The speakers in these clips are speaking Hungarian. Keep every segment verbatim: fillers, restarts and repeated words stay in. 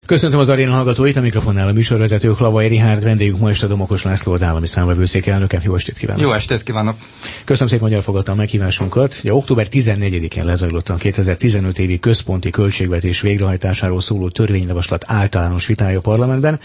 Köszöntöm az aréna hallgatóit, a mikrofonnál a műsorvezető Hlavai Richárd, vendégünk ma este Domokos László, az állami számvevőszék elnöke. Jó estét kívánok! Jó estét kívánok! Köszönöm szépen, hogy elfogadta a meghívásunkat. Ja, október tizennegyedikén lezajlott a kétezer-tizenöt évi központi költségvetés végrehajtásáról szóló törvényjavaslat általános vitája a parlamentben.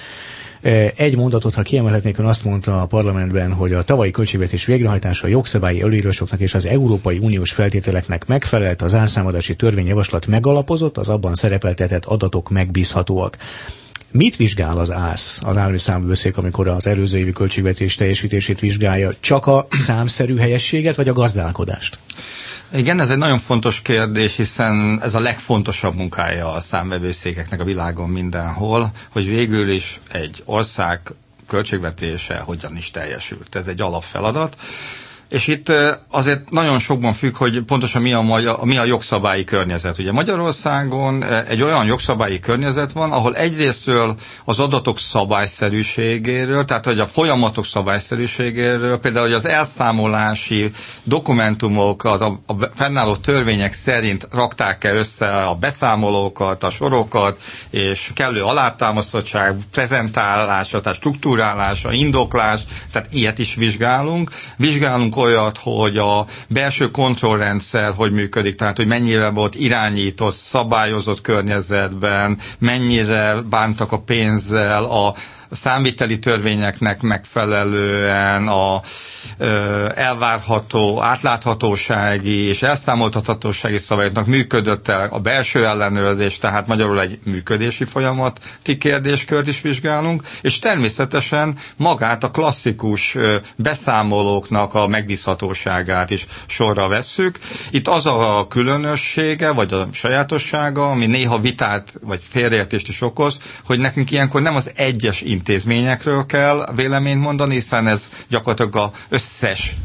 Egy mondatot, ha kiemelhetnék, ön azt mondta a parlamentben, hogy a tavalyi költségvetés végrehajtása a jogszabályi előírásoknak és az Európai Uniós feltételeknek megfelelt, az zárszámadási törvényjavaslat megalapozott, az abban szerepeltetett adatok megbízhatóak. Mit vizsgál az ÁSZ, az állami számvevőszék, amikor az előző évi költségvetés teljesítését vizsgálja? Csak a számszerű helyességet, vagy a gazdálkodást? Igen, ez egy nagyon fontos kérdés, hiszen ez a legfontosabb munkája a számvevőszékeknek a világon mindenhol, hogy végül is egy ország költségvetése hogyan is teljesült. Ez egy alapfeladat. És itt azért nagyon sokban függ, hogy pontosan mi a, magyar, mi a jogszabályi környezet. Ugye Magyarországon egy olyan jogszabályi környezet van, ahol egyrésztről az adatok szabályszerűségéről, tehát hogy a folyamatok szabályszerűségéről, például hogy az elszámolási dokumentumok, az a, a fennálló törvények szerint rakták-e össze a beszámolókat, a sorokat, és kellő alátámasztottság, prezentálása, tehát struktúrálása, indoklás, tehát ilyet is vizsgálunk. Vizsgálunk olyat, hogy a belső kontrollrendszer hogy működik, tehát hogy mennyire volt irányított, szabályozott környezetben, mennyire bántak a pénzzel, a számviteli törvényeknek megfelelően, a ö, elvárható átláthatósági és elszámoltathatósági szabályoknak működött el a belső ellenőrzés, tehát magyarul egy működési folyamati kérdéskört is vizsgálunk, és természetesen magát a klasszikus ö, beszámolóknak a megbízhatóságát is sorra vesszük. Itt az a különössége, vagy a sajátossága, ami néha vitát, vagy félreértést is okoz, hogy nekünk ilyenkor nem az egyes intézményekről kell véleményt mondani, hiszen ez gyakorlatilag az összes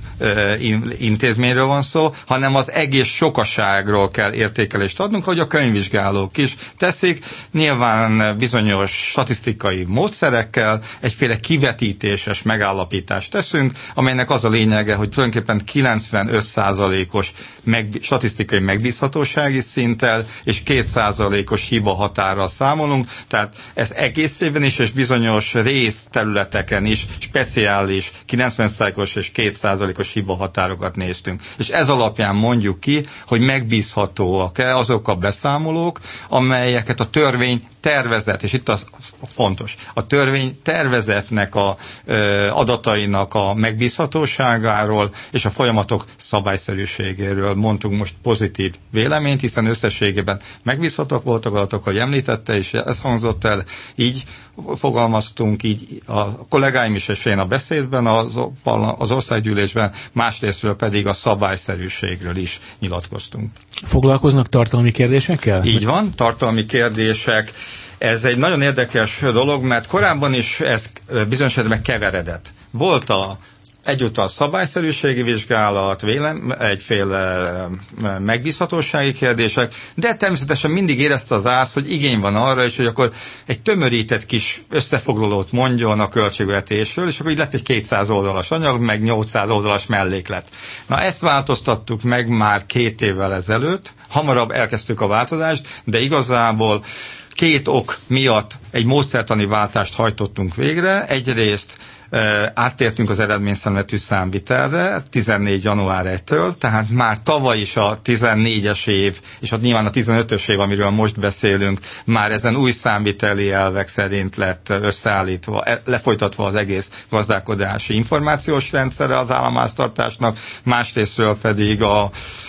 intézményről van szó, hanem az egész sokaságról kell értékelést adnunk, hogy a könyvvizsgálók is teszik, nyilván bizonyos statisztikai módszerekkel egyféle kivetítéses megállapítást teszünk, amelynek az a lényege, hogy tulajdonképpen kilencvenöt százalékos meg, statisztikai megbízhatósági szinttel és két százalékos hiba határral számolunk, tehát ez egész évben is, és bizonyos részterületeken is speciális kilencvenöt százalékos és két százalékos hiba határokat néztünk. És ez alapján mondjuk ki, hogy megbízhatóak-e azok a beszámolók, amelyeket a törvény tervezet, és itt az fontos, a törvény tervezetnek a ö, adatainak a megbízhatóságáról és a folyamatok szabályszerűségéről mondtunk most pozitív véleményt, hiszen összességében megbízhatók voltak adatok, hogy említette, és ez hangzott el, így fogalmaztunk, így a kollégáim is és én a beszédben, az, az országgyűlésben, másrésztről pedig a szabályszerűségről is nyilatkoztunk. Foglalkoznak tartalmi kérdésekkel? Így van, tartalmi kérdések. Ez egy nagyon érdekes dolog, mert korábban is ez bizonyos esetben keveredett. Volt a egyúttal szabályszerűségi vizsgálat, vélem, egyféle megbízhatósági kérdések, de természetesen mindig érezte az ÁSZ, hogy igény van arra is, hogy akkor egy tömörített kis összefoglalót mondjon a költségvetésről, és akkor így lett egy kétszáz oldalas anyag, meg nyolcszáz oldalas melléklet. Na ezt változtattuk meg már két évvel ezelőtt, hamarabb elkezdtük a változást, de igazából két ok miatt egy módszertani váltást hajtottunk végre. Egyrészt áttértünk az eredményszemletű számvitelre tizennégy január elsejétől, tehát már tavaly is a tizennégyes év, és ott nyilván a tizenötös év, amiről most beszélünk, már ezen új számviteli elvek szerint lett összeállítva, lefolytatva az egész gazdálkodási információs rendszere az államháztartásnak, másrésztről pedig a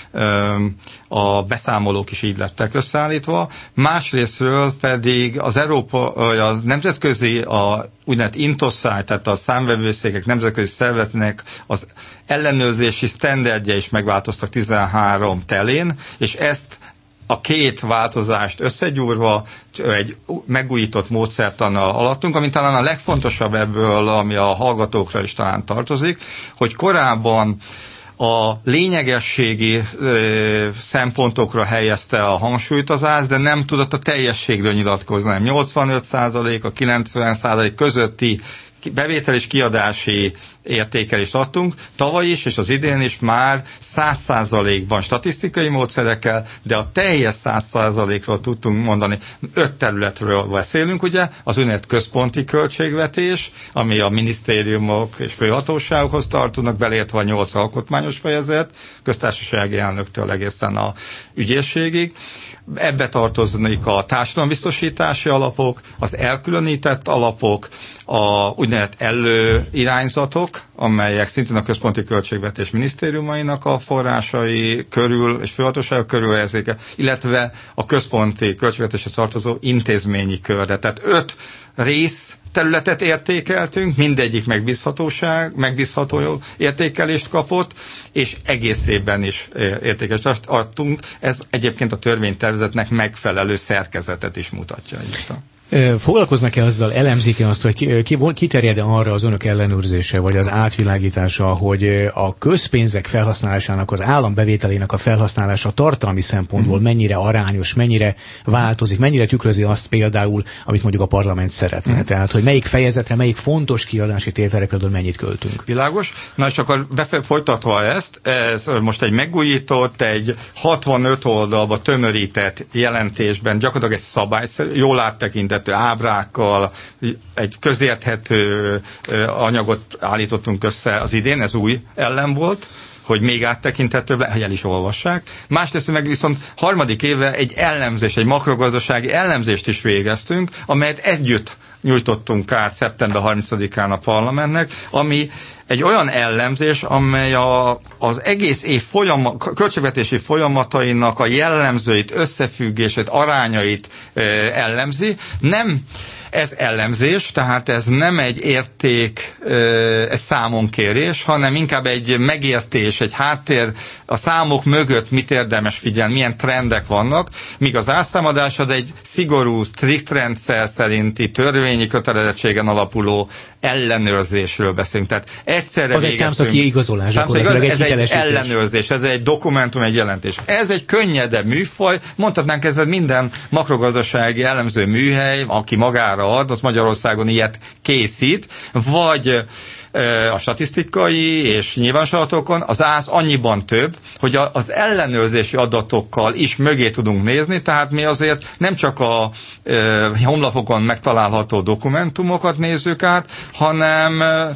a beszámolók is így lettek összeállítva, másrésztről pedig az Európa, a nemzetközi, a úgynevezett Intoszáj, tehát a számvevőszékek nemzetközi szervezetnek az ellenőrzési sztenderdje is megváltoztak tizenhárom telén, és ezt a két változást összegyúrva egy megújított módszertannal alattunk, ami talán a legfontosabb ebből, ami a hallgatókra is talán tartozik, hogy korábban a lényegességi ö, szempontokra helyezte a hangsúlyt az ÁSZ, de nem tudott a teljességről nyilatkozni. nyolcvanöt százalék, a kilencven százalék közötti bevétel és kiadási értékelést adtunk, tavaly is és az idén is már száz százalékban statisztikai módszerekkel, de a teljes száz százalékról tudtunk mondani. Öt területről beszélünk, ugye, az úgynevezett központi költségvetés, ami a minisztériumok és főhatóságokhoz tartoznak, beleértve a nyolc alkotmányos fejezet, köztársasági elnöktől egészen a ügyészségig. Ebbe tartoznak a társadalombiztosítási alapok, az elkülönített alapok, a úgynevezett előirányzatok, amelyek szintén a központi költségvetés minisztériumainak a forrásai körül és főhatóságok körül helyezik, illetve a központi költségvetéshez tartozó intézményi körre. Tehát öt rész területet értékeltünk, mindegyik megbízhatóság, megbízható értékelést kapott, és egész évben is értékelést adtunk. Ez egyébként a törvénytervezetnek megfelelő szerkezetet is mutatja. Foglalkoznak-e azzal, elemzik-e azt, hogy ki, ki, kiterjed-e arra az önök ellenőrzése, vagy az átvilágítása, hogy a közpénzek felhasználásának, az állam bevételének a felhasználása tartalmi szempontból mm. mennyire arányos, mennyire változik, mennyire tükrözi azt például, amit mondjuk a parlament szeretne. Mm. Tehát, hogy melyik fejezetre, melyik fontos kiadási tételre például mennyit költünk. Világos. Na és akkor befe- folytatva ezt, ez most egy megújított, egy hatvanöt oldalba tömörített jelentésben gyakorlatilag egy szabályszerű, jól áttekintett ábrákkal, egy közérthető anyagot állítottunk össze az idén, ez új ellen volt, hogy még áttekinthetőbb, hogy el is olvassák. Másrészt meg viszont harmadik éve egy elemzés, egy makrogazdasági elemzést is végeztünk, amelyet együtt nyújtottunk át szeptember harmincadikán a parlamentnek, ami egy olyan ellenzés, amely a, az egész év folyama, költségvetési folyamatainak a jellemzőit, összefüggését, arányait e, ellemzi. Nem ez ellenzés, tehát ez nem egy érték, egy számonkérés, hanem inkább egy megértés, egy háttér, a számok mögött mit érdemes figyelni, milyen trendek vannak, míg az árszámadás az egy szigorú, strikt rendszer szerinti törvényi kötelezettségen alapuló ellenőrzésről beszélünk. Tehát egyszerre az egy számszaki igazolás. Számszaki, ez egy ellenőrzés, ez egy dokumentum, egy jelentés. Ez egy könnyedebb műfaj, mondhatnánk ez minden makrogazdasági elemző műhely, aki magára ad, az Magyarországon ilyet készít, vagy a statisztikai és nyilvánosságokon az ász annyiban több, hogy az ellenőrzési adatokkal is mögé tudunk nézni, tehát mi azért nem csak a e, honlapokon megtalálható dokumentumokat nézzük át, hanem e,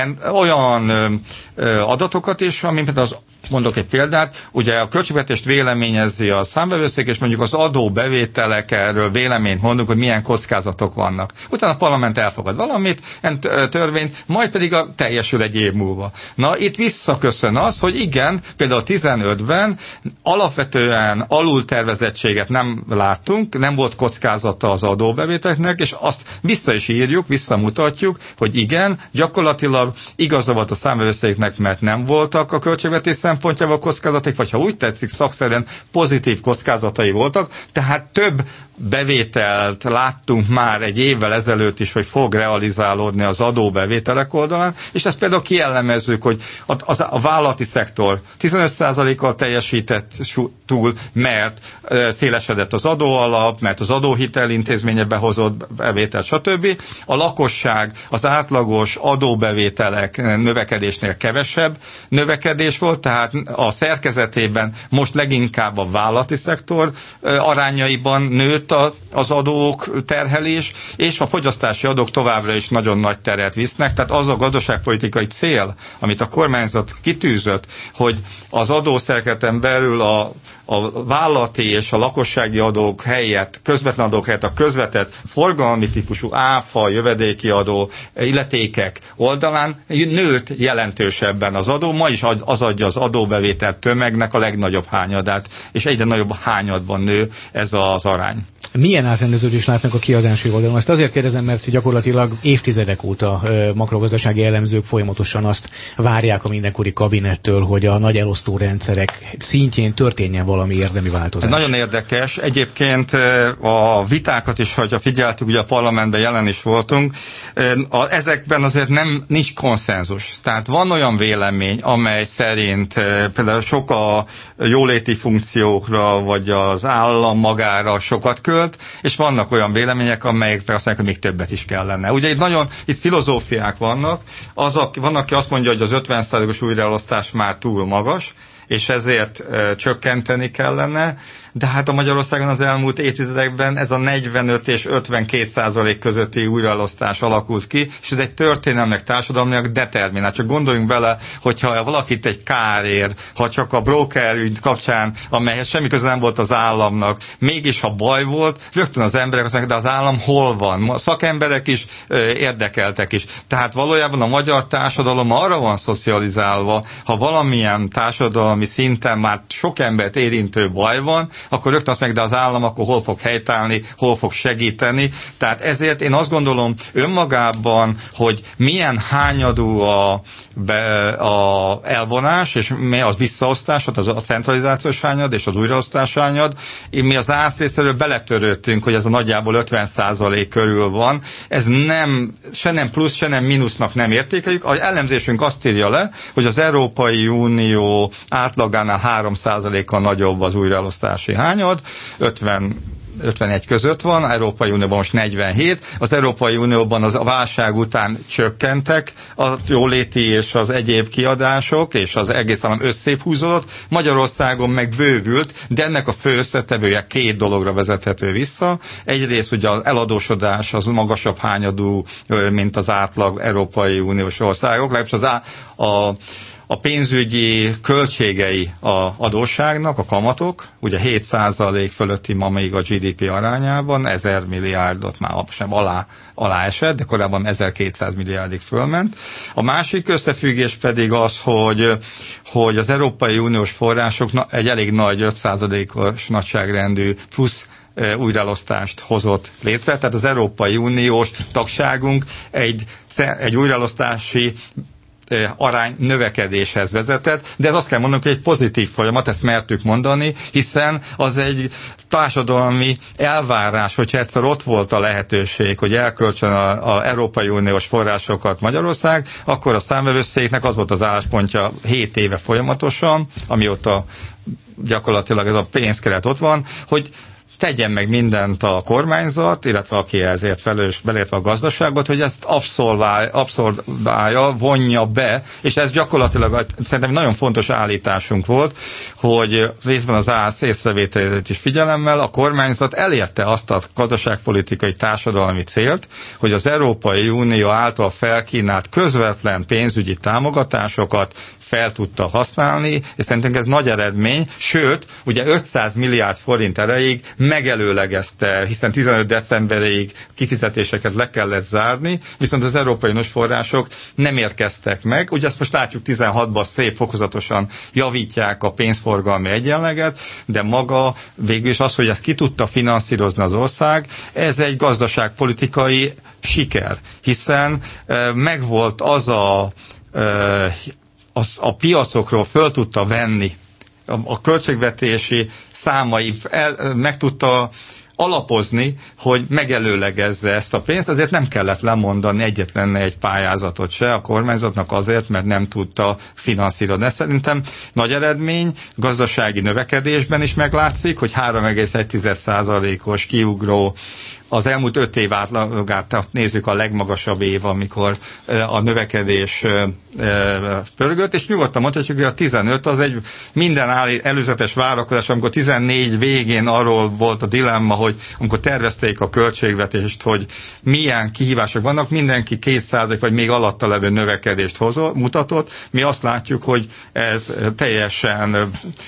olyan e, adatokat is, amint például az mondok egy példát, ugye a költségvetést véleményezi a számvevőszék, és mondjuk az adóbevételek erről véleményt mondunk, hogy milyen kockázatok vannak. Utána a parlament elfogad valamit, törvényt, majd pedig a teljesül egy év múlva. Na, itt visszaköszön az, hogy igen, például tizenötben alapvetően alultervezettséget nem láttunk, nem volt kockázata az adóbevételeknek, és azt vissza is írjuk, visszamutatjuk, hogy igen, gyakorlatilag igaza volt a számvevőszéknek, mert nem voltak a költségvetés szempontjából kockázatok, vagy ha úgy tetszik, szakszerűen pozitív kockázatai voltak, tehát több bevételt láttunk már egy évvel ezelőtt is, hogy fog realizálódni az adóbevételek oldalán, és ezt például kielemezzük, hogy a, a, a vállalati szektor tizenöt százalékkal teljesített túl, mert e, szélesedett az adóalap, mert az adóhitel intézménye behozott bevételt, stb. A lakosság az átlagos adóbevételek növekedésnél kevesebb növekedés volt, tehát a szerkezetében most leginkább a vállalati szektor e, arányaiban nőtt az adók terhelés, és a fogyasztási adók továbbra is nagyon nagy teret visznek, tehát az a gazdaságpolitikai cél, amit a kormányzat kitűzött, hogy az adószerkezeten belül a, a vállalati és a lakossági adók helyett, közvetlen adók helyett a közvetett forgalmi típusú áfa, jövedéki adó, illetékek oldalán nőtt jelentősebben az adó, ma is az adja az adóbevétel tömegnek a legnagyobb hányadát, és egyre nagyobb hányadban nő ez az arány. Milyen átrendeződést látnak a kiadási oldalon? Ezt azért kérdezem, mert gyakorlatilag évtizedek óta makrogazdasági elemzők folyamatosan azt várják a mindenkori kabinettől, hogy a nagy elosztó rendszerek szintjén történjen valami érdemi változás. Ez nagyon érdekes. Egyébként a vitákat is, hogyha figyeltük, ugye a parlamentben jelen is voltunk, ezekben azért nem nincs konszenzus. Tehát van olyan vélemény, amely szerint például sok a jóléti funkciókra, vagy az állam magára sokat költ, elkölt, és vannak olyan vélemények, amelyek azt mondják, hogy még többet is kellene. Ugye itt nagyon, itt filozófiák vannak, az, van, aki azt mondja, hogy az ötven százalékos újraelosztás már túl magas, és ezért e, csökkenteni kellene, de hát a Magyarországon az elmúlt évtizedekben ez a negyvenöt és ötvenkét százalék közötti újraelosztás alakult ki, és ez egy történelmileg, társadalmilag determinált. Csak gondoljunk bele, hogyha valakit egy kár ér, ha csak a broker ügy kapcsán, amelyhez semmi köze nem volt az államnak, mégis ha baj volt, rögtön az emberek azt mondják, de az állam hol van? A szakemberek is, érdekeltek is. Tehát valójában a magyar társadalom arra van szocializálva, ha valamilyen társadalmi szinten már sok embert érintő baj van, akkor rögtön azt meg, de az állam akkor hol fog helytállni, hol fog segíteni. Tehát ezért én azt gondolom önmagában, hogy milyen hányadú a, be, a elvonás, és mi az visszaosztás, az a centralizációs hányad, és az újraosztás hányad. Mi az ász részéről beletörődtünk, hogy ez a nagyjából ötven százalék körül van. Ez nem, se nem plusz, se nem mínusznak nem értékeljük. Az elemzésünk azt írja le, hogy az Európai Unió átlagánál három százalékkal nagyobb az újraelosztási hányad, ötven, ötvenegy között van, Európai Unióban most negyvenhét, az Európai Unióban az a válság után csökkentek a jóléti és az egyéb kiadások, és az egész állam összép húzódott, Magyarországon meg bővült, de ennek a fő összetevője két dologra vezethető vissza. Egyrészt ugye az eladósodás az magasabb hányadú, mint az átlag Európai Uniós országok, legalábbis az á, a A pénzügyi költségei a adósságnak, a kamatok, ugye hét százalék fölötti ma még a gé dé pé arányában, ezer milliárdot már sem alá, alá esett, de korábban ezerkétszáz milliárdig fölment. A másik összefüggés pedig az, hogy, hogy az Európai Uniós források egy elég nagy öt százalékos nagyságrendű plusz újraelosztást hozott létre, tehát az Európai Uniós tagságunk egy, egy újraelosztási arány növekedéshez vezetett, de ez azt kell mondanunk, hogy egy pozitív folyamat, ezt mertük mondani, hiszen az egy társadalmi elvárás, hogyha egyszer ott volt a lehetőség, hogy elköltsön az Európai Uniós forrásokat Magyarország, akkor a számvevőszéknek az volt az álláspontja hét éve folyamatosan, amióta gyakorlatilag ez a pénzkeret ott van, hogy tegyen meg mindent a kormányzat, illetve aki ezért felelős, belértve a gazdaságot, hogy ezt abszolválja, abszolválja, vonja be, és ez gyakorlatilag szerintem nagyon fontos állításunk volt, hogy részben az ász észrevételét is figyelemmel, a kormányzat elérte azt a gazdaságpolitikai társadalmi célt, hogy az Európai Unió által felkínált közvetlen pénzügyi támogatásokat fel tudta használni, és szerintem ez nagy eredmény, sőt, ugye ötszáz milliárd forint erejéig megelőlegezte, hiszen tizenöt decemberéig kifizetéseket le kellett zárni, viszont az Európai Uniós források nem érkeztek meg. Ugye ezt most látjuk tizenhatban szép fokozatosan javítják a pénzforgalmi egyenleget, de maga végül is az, hogy ezt ki tudta finanszírozni az ország, ez egy gazdaságpolitikai siker, hiszen e, megvolt az a e, Az, a piacokról föl tudta venni a, a költségvetési számai, el, meg tudta alapozni, hogy megelőlegezze ezt a pénzt, ezért nem kellett lemondani egyetlen egy pályázatot se a kormányzatnak azért, mert nem tudta finanszírozni. Ez szerintem nagy eredmény, gazdasági növekedésben is meglátszik, hogy három egész egy százalékos kiugró az elmúlt öt év átlagát nézzük, a legmagasabb év, amikor a növekedés pörgött, és nyugodtan mondhatjuk, hogy a tizenöt az egy minden előzetes várakozás, amikor tizennégy végén arról volt a dilemma, hogy amikor tervezték a költségvetést, hogy milyen kihívások vannak, mindenki két százalék vagy még alatta levő növekedést hozott, mutatott. Mi azt látjuk, hogy ez teljesen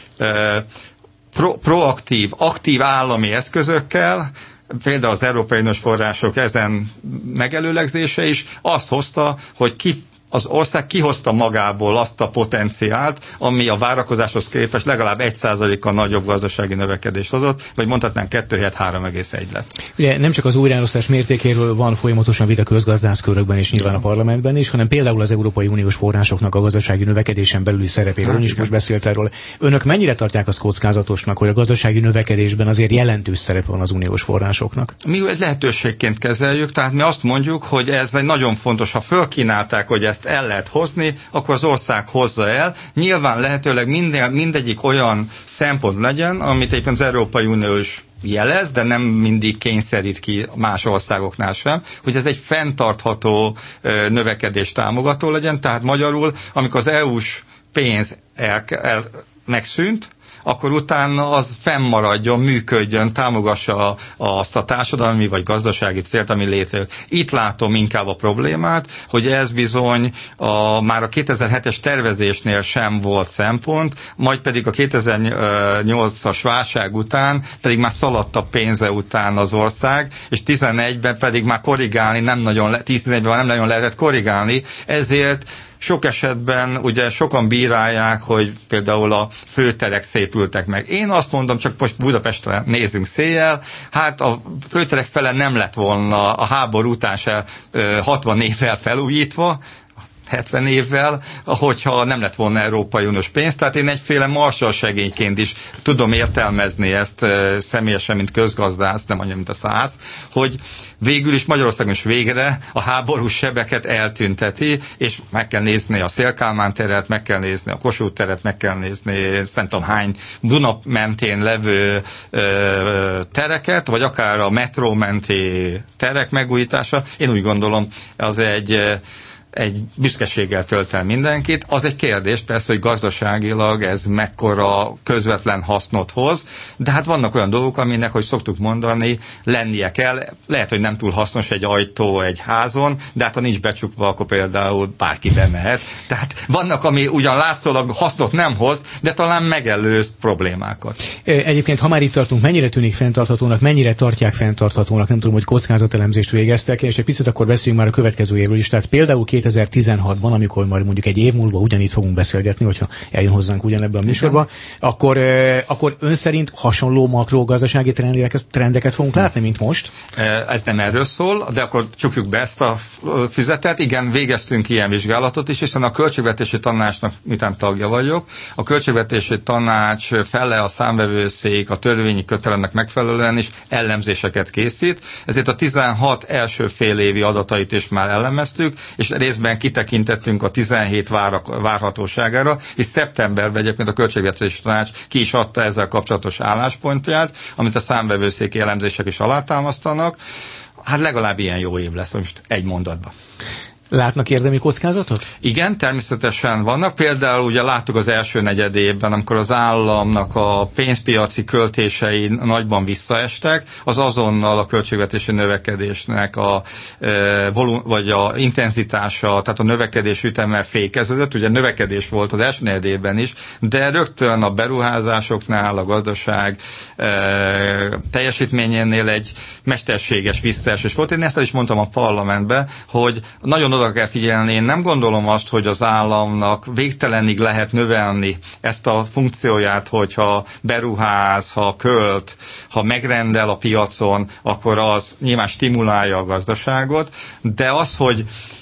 pro, proaktív, aktív állami eszközökkel, például az Európai Uniós források ezen megelőlegzése is azt hozta, hogy ki, az ország kihozta magából azt a potenciált, ami a várakozáshoz képest legalább egy százalékkal nagyobb gazdasági növekedést hozott, vagy mondhatnánk kettő helyett három egész egy lett. Ugye nem csak az újraelosztás mértékéről van folyamatosan vita közgazdászkörökben és nyilván a parlamentben is, hanem például az Európai Uniós forrásoknak a gazdasági növekedésen belüli szerepéről. Ön is most beszélt erről. Önök mennyire tartják azt kockázatosnak, hogy a gazdasági növekedésben azért jelentős szerepe van az uniós forrásoknak? Mi ez lehetőségként kezeljük, tehát mi azt mondjuk, hogy ez egy nagyon fontos, ha fölkínálták, hogy ezt el lehet hozni, akkor az ország hozza el. Nyilván lehetőleg minden, mindegyik olyan szempont legyen, amit éppen az Európai Uniós jelez, de nem mindig kényszerít ki más országoknál sem, hogy ez egy fenntartható ö, növekedés támogató legyen, tehát magyarul, amikor az é u-s pénz el, el, megszűnt, akkor utána az fennmaradjon, működjön, támogassa a, azt a társadalmi vagy gazdasági célt, ami létrejön. Itt látom inkább a problémát, hogy ez bizony a, már a kétezer-hetes tervezésnél sem volt szempont, majd pedig a kétezer-nyolcas válság után pedig már szaladt a pénze után az ország, és tizenegyben pedig már korrigálni nem nagyon, le, tíz-tizenegyben nem nagyon lehetett korrigálni, ezért sok esetben ugye sokan bírálják, hogy például a főterek szépültek meg. Én azt mondom, csak most Budapestre nézzünk széjjel, hát a főterek fele nem lett volna a háború után se hatvan évvel felújítva, hetven évvel, hogyha nem lett volna Európai Uniós pénz. Tehát én egyféle Marshall segélyként is tudom értelmezni ezt e, személyesen, mint közgazdász, nem annyira, mint a száz, hogy végül is Magyarországon is végre a háborús sebeket eltünteti, és meg kell nézni a Széll-Kálmán teret, meg kell nézni a Kossuth teret, meg kell nézni nem tudom hány Duna mentén levő e, tereket, vagy akár a metró menti terek megújítása. Én úgy gondolom, az egy egy büszkeséggel tölt el mindenkit. Az egy kérdés persze, hogy gazdaságilag ez mekkora közvetlen hasznot hoz, de hát vannak olyan dolgok, aminek, hogy szoktuk mondani, lennie kell. Lehet, hogy nem túl hasznos egy ajtó egy házon, de hát ha nincs becsukva, akkor például bárki bemehet. Tehát vannak, ami ugyan látszólag hasznot nem hoz, de talán megelőz problémákat. Egyébként, ha már itt tartunk, mennyire tűnik fenntarthatónak, mennyire tartják fenntarthatónak, nem tudom, hogy kockázatelemzést végeztek, és egy picit akkor beszéljünk már a következő évről is. Tehát például kétezer-tizenhatban, amikor majd mondjuk egy év múlva ugyanígy fogunk beszélgetni, hogyha eljön hozzánk ugyanebben a műsorba, akkor, eh, akkor ön szerint hasonló makrogazdasági trendeket, trendeket fogunk látni, mint most? Ez nem erről szól, de akkor csukjuk be ezt a füzetet. Igen, végeztünk ilyen vizsgálatot is, hiszen a Költségvetési Tanácsnak, miután tagja vagyok, a Költségvetési Tanács fele a számvevőszék a törvényi kötelének megfelelően is ellenzéseket készít, ezért a tizenhat első fél évi adatait is már elemeztük, és részben kitekintettünk a tizenhét várak, várhatóságára, és szeptemberben egyébként a Költségvetési Tanács ki is adta ezzel kapcsolatos álláspontját, amit a számvevőszéki elemzések is alátámasztanak. Hát legalább ilyen jó év lesz, most egy mondatban. Látnak érdemi kockázatot? Igen, természetesen vannak. Például ugye láttuk az első negyedévben, amikor az államnak a pénzpiaci költései nagyban visszaestek, az azonnal a költségvetési növekedésnek a, e, volum, vagy a intenzitása, tehát a növekedés üteme fékeződött. Ugye növekedés volt az első negyedévben is, de rögtön a beruházásoknál, a gazdaság e, teljesítményénél egy mesterséges visszaesés volt. Én ezt is mondtam a parlamentben, hogy nagyon oda kell figyelni. Én nem gondolom azt, hogy az államnak végtelenig lehet növelni ezt a funkcióját, hogyha beruház, ha költ, ha megrendel a piacon, akkor az nyilván stimulálja a gazdaságot, de az, hogy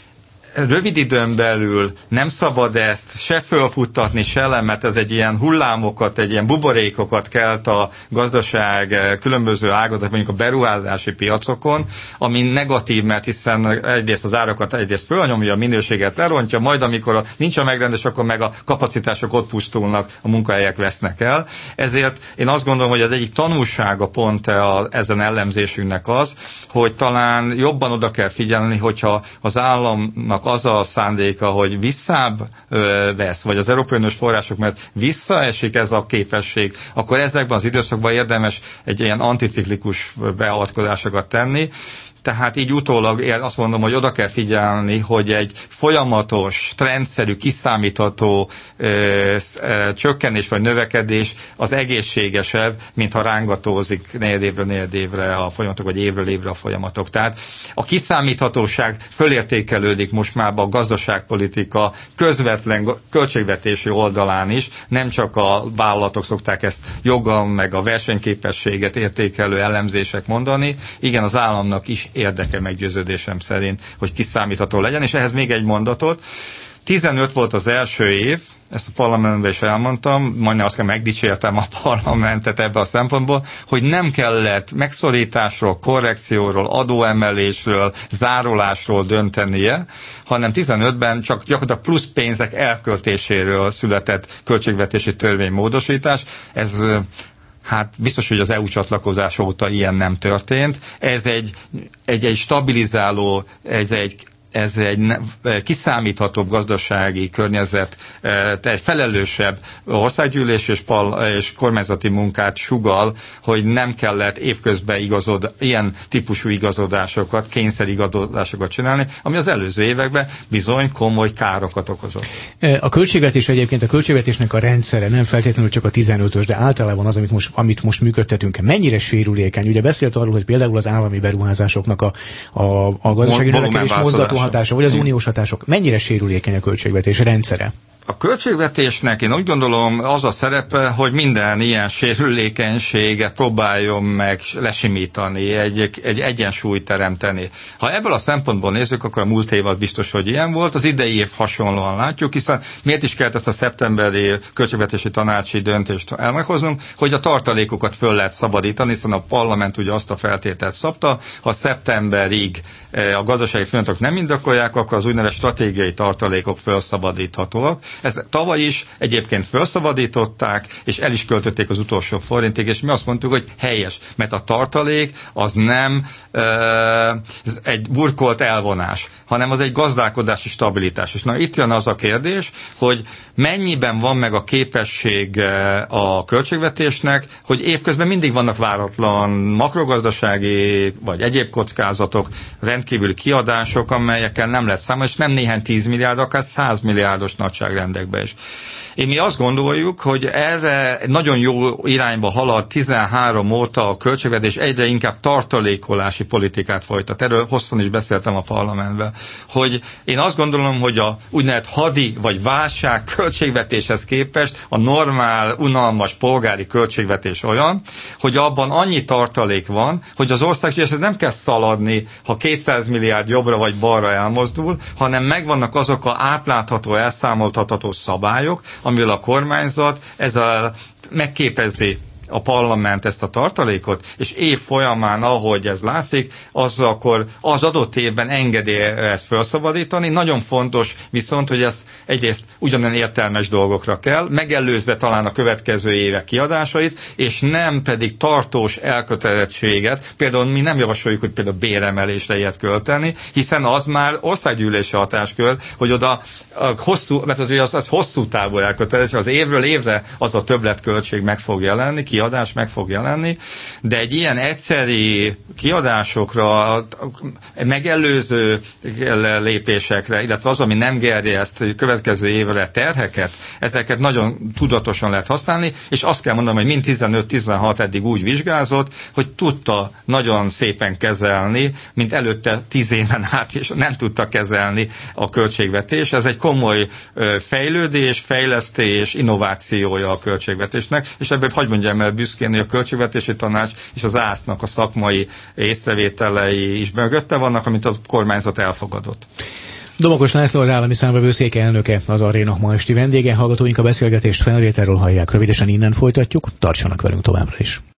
rövid időn belül nem szabad ezt se fölfuttatni, se le, mert ez egy ilyen hullámokat, egy ilyen buborékokat kelt a gazdaság különböző ágazat, mondjuk a beruházási piacokon, ami negatív, mert hiszen egyrészt az árakat egyrészt fölnyomja, a minőséget lerontja, majd amikor a, nincs a megrendés, akkor meg a kapacitások ott pusztulnak, a munkahelyek vesznek el. Ezért én azt gondolom, hogy az egyik tanulsága pont a, ezen ellenzésünknek az, hogy talán jobban oda kell figyelni, hogyha az államnak az a szándéka, hogy visszább ö, vesz, vagy az Európai Uniós források, mert visszaesik ez a képesség, akkor ezekben az időszakban érdemes egy ilyen anticiklikus beavatkozásokat tenni. Tehát így utólag azt mondom, hogy oda kell figyelni, hogy egy folyamatos, trendszerű, kiszámítható ö, ö, csökkenés vagy növekedés az egészségesebb, mint ha rángatózik negyedévről negyedévre a folyamatok, vagy évről évre a folyamatok. Tehát a kiszámíthatóság fölértékelődik most már a gazdaságpolitika közvetlen költségvetési oldalán is, nem csak a vállalatok szokták ezt joggal, meg a versenyképességet értékelő elemzések mondani. Igen, az államnak is érdeke meggyőződésem szerint, hogy kiszámítható legyen, és ehhez még egy mondatot. tizenöt volt az első év, ezt a parlamentben is elmondtam, majdnem azt kell megdicsértem a parlamentet ebbe a szempontból, hogy nem kellett megszorításról, korrekcióról, adóemelésről, zárolásról döntenie, hanem tizenötben csak gyakorlatilag plusz pénzek elköltéséről született költségvetési törvénymódosítás. Ez Hát biztos, hogy az é u csatlakozás óta ilyen nem történt. Ez egy, egy, egy stabilizáló, ez egy ez egy kiszámíthatóbb gazdasági környezet, egy felelősebb országgyűlés és, pal, és kormányzati munkát sugall, hogy nem kellett évközben igazod, ilyen típusú igazodásokat, kényszerigazodásokat csinálni, ami az előző években bizony komoly károkat okozott. A költségvetés egyébként a költségvetésnek a rendszere nem feltétlenül csak a tizenötös, de általában az, amit most, amit most működtetünk. Mennyire sérülékeny? Ugye beszélt arról, hogy például az állami beruházásoknak a, a, a gazdasági növekedés mozgató hatása, vagy az uniós hatások. Mennyire sérülékeny a költségvetés rendszere? A költségvetésnek én úgy gondolom az a szerepe, hogy minden ilyen sérülékenységet próbáljon meg lesimítani, egy, egy egyensúlyt teremteni. Ha ebből a szempontból nézzük, akkor a múlt évad biztos, hogy ilyen volt, az idei év hasonlóan látjuk, hiszen miért is kellett ezt a szeptemberi költségvetési tanácsi döntést elmeghoznunk, hogy a tartalékokat föl lehet szabadítani, hiszen a parlament ugye azt a feltételt szabta, ha szeptemberig a gazdasági folyamatok nem indokolják, akkor az úgynevezett stratégiai tartalékok felszabadíthatóak. Ezt tavaly is egyébként felszabadították, és el is költötték az utolsó forintig, és mi azt mondtuk, hogy helyes, mert a tartalék az nem uh, egy burkolt elvonás, hanem az egy gazdálkodási stabilitás. És na itt jön az a kérdés, hogy mennyiben van meg a képesség a költségvetésnek, hogy évközben mindig vannak váratlan makrogazdasági vagy egyéb kockázatok, rendkívüli kiadások, amelyekkel nem lehet számolni, és nem néhány tíz milliárd, akár száz milliárdos nagyságrendekbe is. Én mi azt gondoljuk, hogy erre nagyon jó irányba halad tizenhárom óta a költségvetés, egyre inkább tartalékolási politikát folytat. Erről hosszan is beszéltem a parlamentben, hogy én azt gondolom, hogy a úgynevezett hadi vagy válság költségvetéshez képest a normál, unalmas polgári költségvetés olyan, hogy abban annyi tartalék van, hogy az országgyűléshez nem kell szaladni, ha kétszáz milliárd jobbra vagy balra elmozdul, hanem megvannak azok a átlátható, elszámoltatható szabályok, amivel a kormányzat ezzel megképezi a parlament ezt a tartalékot, és év folyamán, ahogy ez látszik, az akkor az adott évben engedi ezt felszabadítani. Nagyon fontos viszont, hogy ez egyrészt ugyanolyan értelmes dolgokra kell, megelőzve talán a következő évek kiadásait, és nem pedig tartós elkötelezettséget. Például mi nem javasoljuk, hogy például béremelésre ilyet költeni, hiszen az már országgyűlési hatáskör, hogy oda a hosszú, mert az, az, az hosszú távú elkötelezés, az évről évre az a többletköltség meg fog jelenni, kiadás meg fog jelenni, de egy ilyen egyszeri kiadásokra, megelőző lépésekre, illetve az, ami nem gerjeszt következő évre terheket, ezeket nagyon tudatosan lehet használni, és azt kell mondanom, hogy mind tizenöt-tizenhat eddig úgy vizsgázott, hogy tudta nagyon szépen kezelni, mint előtte tíz éven át, és nem tudta kezelni a költségvetés. Ez egy komoly fejlődés, fejlesztés, innovációja a költségvetésnek, és ebből hadd mondjam el büszkén, hogy a Költségvetési Tanács és az ásznak a szakmai észrevételei is mögötte vannak, amit a kormányzat elfogadott. Domokos László, az állami számvevőszék elnöke, az Aréna ma esti vendége. Hallgatóink a beszélgetést felvételről hallják. Rövidesen innen folytatjuk, tartsanak velünk továbbra is.